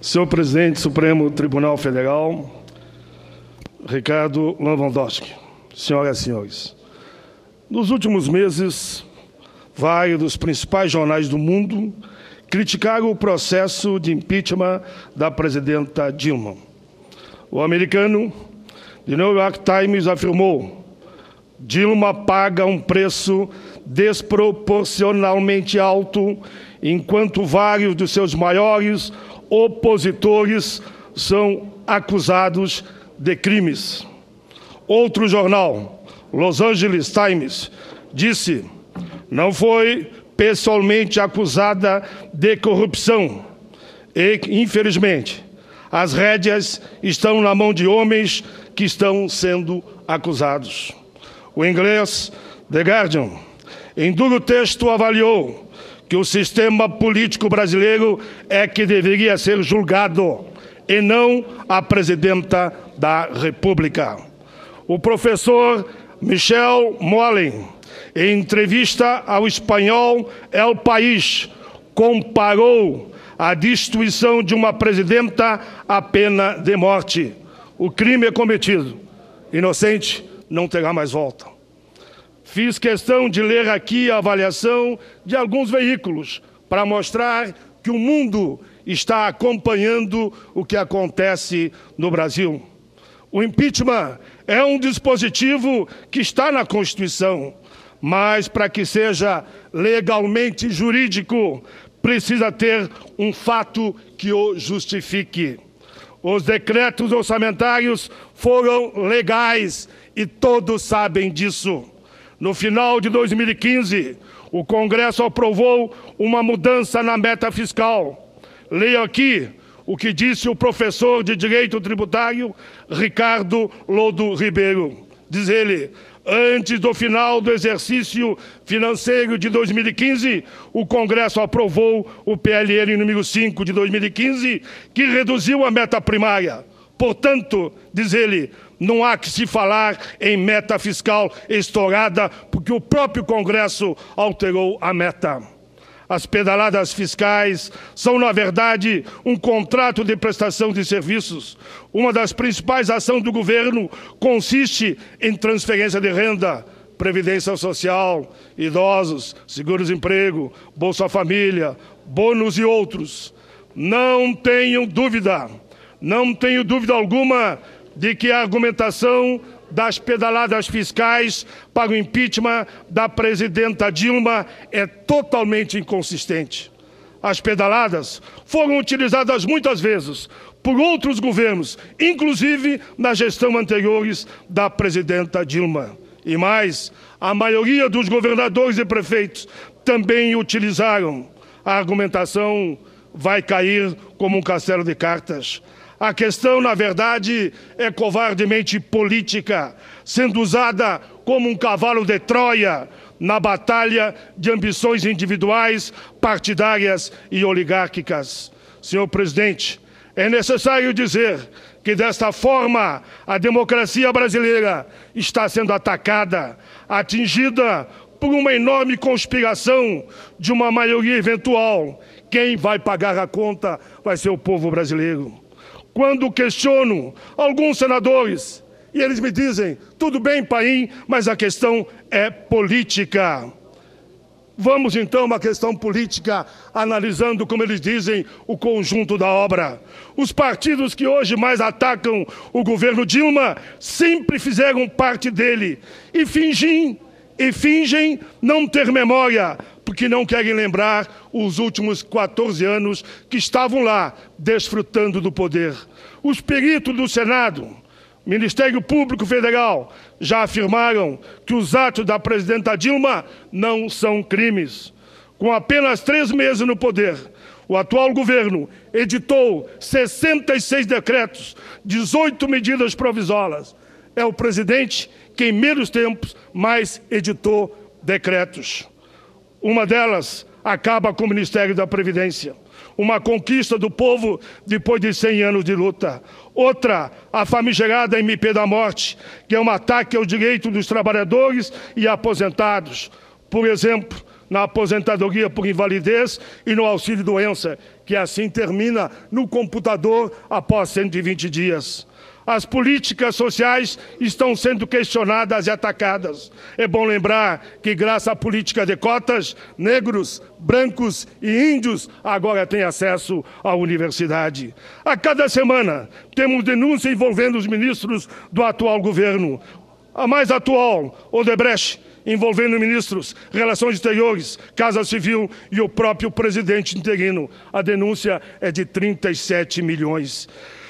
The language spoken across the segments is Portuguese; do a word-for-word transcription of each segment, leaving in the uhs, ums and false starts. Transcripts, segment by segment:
Senhor Presidente do Supremo Tribunal Federal, Ricardo Lewandowski, senhoras e senhores, nos últimos meses, vários dos principais jornais do mundo criticaram o processo de impeachment da presidenta Dilma. O americano The New York Times afirmou: Dilma paga um preço desproporcionalmente alto, enquanto vários dos seus maiores opositores são acusados de crimes. Outro jornal, Los Angeles Times, disse: não foi pessoalmente acusada de corrupção e, infelizmente, as rédeas estão na mão de homens que estão sendo acusados. O inglês The Guardian, em duro texto, avaliou que o sistema político brasileiro é que deveria ser julgado e não a presidenta da República. O professor Michel Moalen, em entrevista ao espanhol El País, comparou a destituição de uma presidenta à pena de morte. O crime é cometido, inocente não terá mais volta. Fiz questão de ler aqui a avaliação de alguns veículos para mostrar que o mundo está acompanhando o que acontece no Brasil. O impeachment é um dispositivo que está na Constituição, mas para que seja legalmente jurídico, precisa ter um fato que o justifique. Os decretos orçamentários foram legais e todos sabem disso. No final de dois mil e quinze, o Congresso aprovou uma mudança na meta fiscal. Leio aqui o que disse o professor de Direito Tributário, Ricardo Lodo Ribeiro. Diz ele: antes do final do exercício financeiro de dois mil e quinze, o Congresso aprovou o P L N número cinco de dois mil e quinze, que reduziu a meta primária. Portanto, diz ele, não há que se falar em meta fiscal estourada, porque o próprio Congresso alterou a meta. As pedaladas fiscais são, na verdade, um contrato de prestação de serviços. Uma das principais ações do governo consiste em transferência de renda, previdência social, idosos, seguro-desemprego, Bolsa Família, bônus e outros. Não tenho dúvida, não tenho dúvida alguma de que a argumentação das pedaladas fiscais para o impeachment da presidenta Dilma é totalmente inconsistente. As pedaladas foram utilizadas muitas vezes por outros governos, inclusive na gestão anteriores da presidenta Dilma. E mais, a maioria dos governadores e prefeitos também utilizaram. A argumentação vai cair como um castelo de cartas. A questão, na verdade, é covardemente política, sendo usada como um cavalo de Troia na batalha de ambições individuais, partidárias e oligárquicas. Senhor presidente, é necessário dizer que, desta forma, a democracia brasileira está sendo atacada, atingida por uma enorme conspiração de uma maioria eventual. Quem vai pagar a conta vai ser o povo brasileiro. Quando questiono alguns senadores, e eles me dizem, tudo bem, Paim, mas a questão é política. Vamos, então, a uma questão política, analisando, como eles dizem, o conjunto da obra. Os partidos que hoje mais atacam o governo Dilma sempre fizeram parte dele e fingem, e fingem não ter memória, porque não querem lembrar os últimos quatorze anos que estavam lá, desfrutando do poder. Os peritos do Senado, Ministério Público Federal, já afirmaram que os atos da presidenta Dilma não são crimes. Com apenas três meses no poder, o atual governo editou sessenta e seis decretos, dezoito medidas provisórias. É o presidente que, em menos tempos, mais editou decretos. Uma delas acaba com o Ministério da Previdência, uma conquista do povo depois de cem anos de luta. Outra, a famigerada M P da morte, que é um ataque ao direito dos trabalhadores e aposentados. Por exemplo, na aposentadoria por invalidez e no auxílio-doença, que assim termina no computador após cento e vinte dias. As políticas sociais estão sendo questionadas e atacadas. É bom lembrar que, graças à política de cotas, negros, brancos e índios agora têm acesso à universidade. A cada semana, temos denúncias envolvendo os ministros do atual governo. A mais atual, Odebrecht, envolvendo ministros, Relações Exteriores, Casa Civil e o próprio presidente interino. A denúncia é de trinta e sete milhões.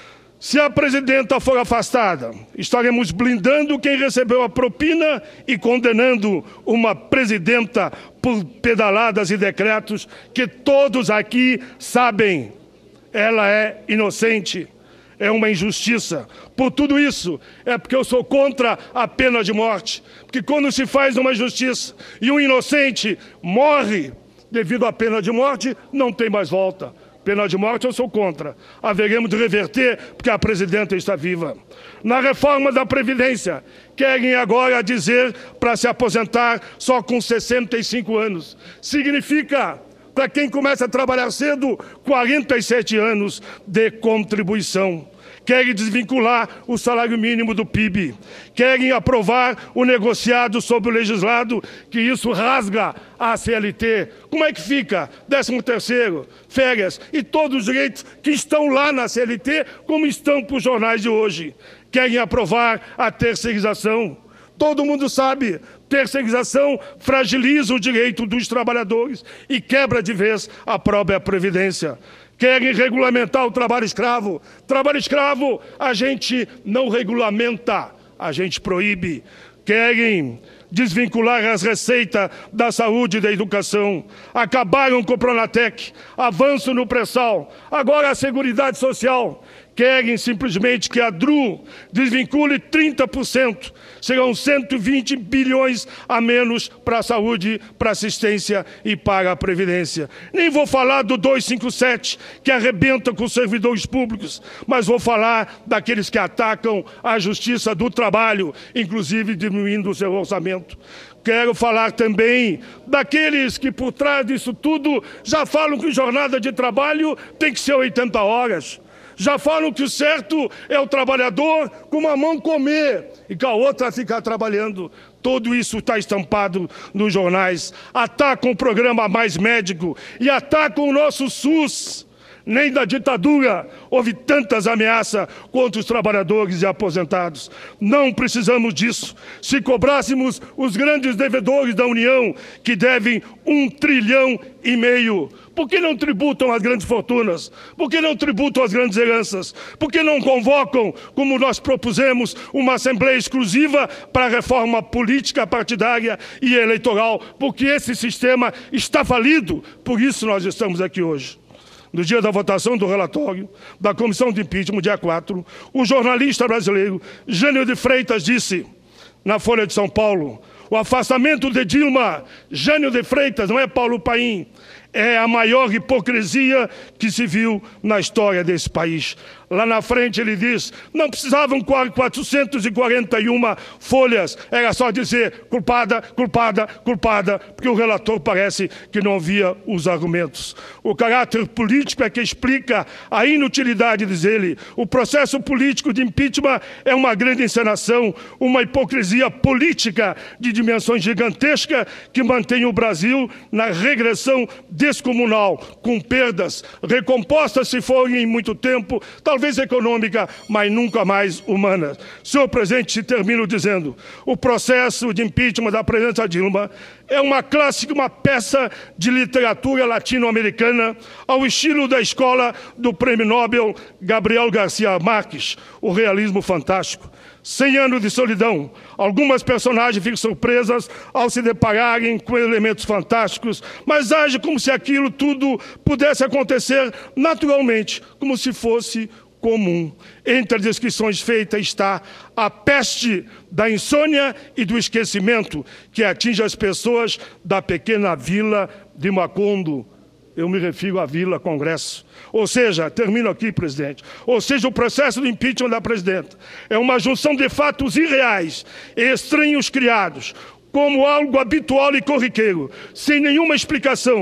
Se a presidenta for afastada, estaremos blindando quem recebeu a propina e condenando uma presidenta por pedaladas e decretos que todos aqui sabem. Ela é inocente. É uma injustiça. Por tudo isso, é porque eu sou contra a pena de morte. Porque quando se faz uma justiça e um inocente morre devido à pena de morte, não tem mais volta. Pena de morte eu sou contra. Haveremos de reverter porque a presidenta está viva. Na reforma da Previdência, querem agora dizer para se aposentar só com sessenta e cinco anos. Significa, para quem começa a trabalhar cedo, quarenta e sete anos de contribuição. Querem desvincular o salário mínimo do P I B. Querem aprovar o negociado sobre o legislado, que isso rasga a C L T. Como é que fica? décimo terceiro, férias e todos os direitos que estão lá na C L T, como estão para os jornais de hoje. Querem aprovar a terceirização. Todo mundo sabe, terceirização fragiliza o direito dos trabalhadores e quebra de vez a própria Previdência. Querem regulamentar o trabalho escravo. Trabalho escravo a gente não regulamenta, a gente proíbe. Querem desvincular as receitas da saúde e da educação. Acabaram com o Pronatec, avanço no pré-sal, agora a Seguridade Social. Querem simplesmente que a D R U desvincule trinta por cento. Serão cento e vinte bilhões a menos para a saúde, para a assistência e para a Previdência. Nem vou falar do duzentos e cinquenta e sete, que arrebenta com os servidores públicos, mas vou falar daqueles que atacam a justiça do trabalho, inclusive diminuindo o seu orçamento. Quero falar também daqueles que, por trás disso tudo, já falam que jornada de trabalho tem que ser oitenta horas. Já falam que o certo é o trabalhador com uma mão comer e com a outra ficar trabalhando. Tudo isso está estampado nos jornais. Atacam o programa Mais Médico e atacam o nosso SUS. Nem da ditadura houve tantas ameaças contra os trabalhadores e aposentados. Não precisamos disso. Se cobrássemos os grandes devedores da União, que devem um trilhão e meio, por que não tributam as grandes fortunas? Por que não tributam as grandes heranças? Por que não convocam, como nós propusemos, uma Assembleia exclusiva para a reforma política, partidária e eleitoral? Porque esse sistema está falido, por isso nós estamos aqui hoje. No dia da votação do relatório da Comissão de Impeachment, dia quatro, o jornalista brasileiro Jânio de Freitas disse, na Folha de São Paulo, o afastamento de Dilma, Jânio de Freitas, não é Paulo Paim, é a maior hipocrisia que se viu na história desse país. Lá na frente ele diz, não precisavam quatrocentas e quarenta e uma folhas, era só dizer culpada, culpada, culpada, porque o relator parece que não via os argumentos. O caráter político é que explica a inutilidade, diz ele. O processo político de impeachment é uma grande encenação, uma hipocrisia política de dimensões gigantescas que mantém o Brasil na regressão descomunal, com perdas, recompostas se forem em muito tempo, talvez econômica, mas nunca mais humana. Senhor presidente, se termino dizendo, o processo de impeachment da presidenta Dilma é uma clássica, uma peça de literatura latino-americana ao estilo da escola do prêmio Nobel Gabriel Garcia Marques, o realismo fantástico. Cem anos de solidão. Algumas personagens ficam surpresas ao se depararem com elementos fantásticos, mas age como se aquilo tudo pudesse acontecer naturalmente, como se fosse comum. Entre as descrições feitas está a peste da insônia e do esquecimento que atinge as pessoas da pequena vila de Macondo. Eu me refiro à Vila Congresso. Ou seja, termino aqui, presidente, ou seja, o processo do impeachment da presidenta é uma junção de fatos irreais e estranhos criados, como algo habitual e corriqueiro, sem nenhuma explicação,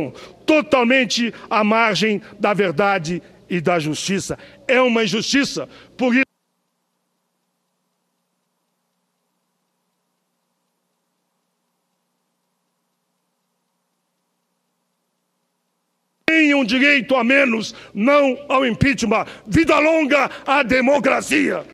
totalmente à margem da verdade e da justiça. É uma injustiça. Por isso, tenham direito a menos, não ao impeachment. Vida longa à democracia!